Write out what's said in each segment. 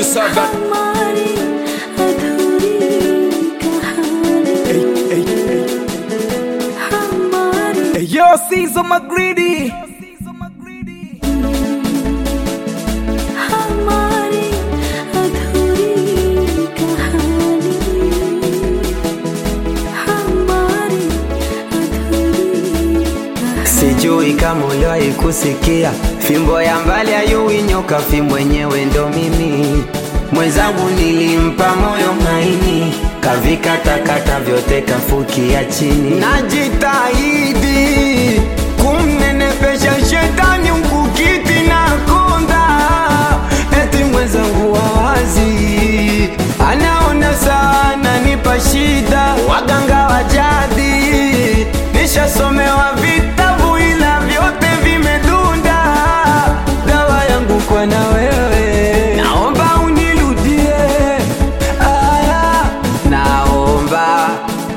Sagat. Hey, yo, Caesar McGreedy. Sijui kama uliwahi kusikia fimbo ya mbali hayui nyoka, fimbo yenyewe ndo mimi. Mwenzangu nilimpa moyo maini, kavikata vyote kafukia chini. Najitahidi kumnenepesha shetani mkukiti na konda, eti mwenzangu wawazi anaona sana nipa shida. Waganga wa jadi nishasomewa vitabu ila vyote vimedunda. Dawa yangu kwa na wewe, naomba unirudie. Aya, naomba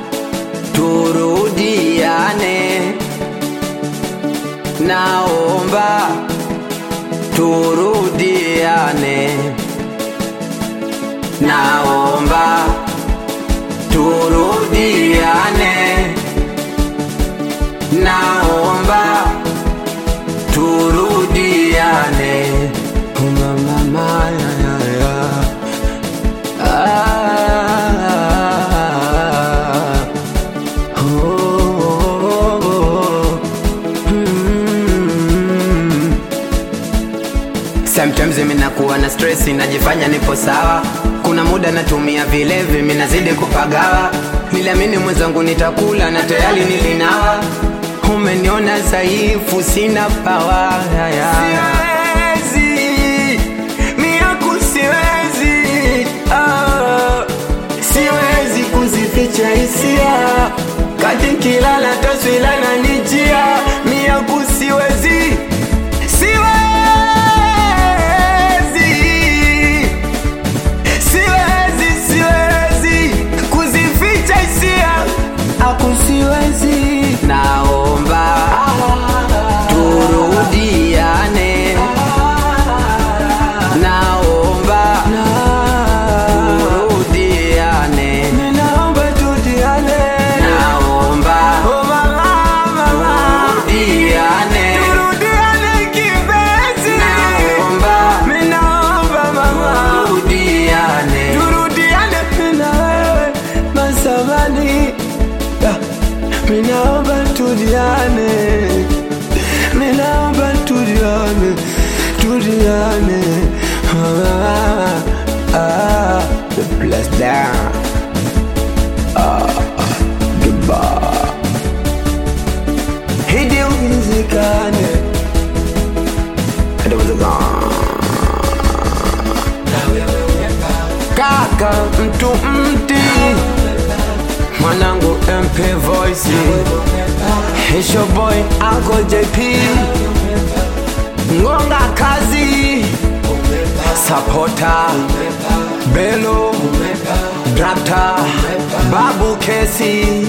turudiane, naomba turudiane, naomba turudiane, naomba turudiane. Mama ya Sometimes mimi nakuwa na stress, najifanya nipo sawa. Kuna muda natumia vilevi, mimi nazidi kupagawa. Niliamini mwenzangu nitakula na tayari nilinawa. Umeniona dhaifu, sina power. Siwezi, miaku siwezi. Siwezi kuzificha hisia, kati nkilala taswira na nijia. Miaku siwezi, siwezi. Naomba turudiane, naomba turudiane, naomba turudiane, naomba turudiane, turudiane kipenzi, naomba turudiane, turudiane na wewe masabani. Minaomba tudiane, minaomba tudiane, tudiane. The bless down. Goodbye. Hidi uwezekane, hadi uwezekane. Kaka mtu mti, mwanangu MP Voice, it's your boy Uncle JP, Ngonga Kazi, Supporter, Bello, Drakta, Babu Kesi.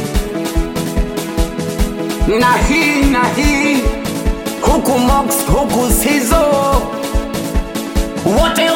Nahi, huku Mox, huku Sizo, wote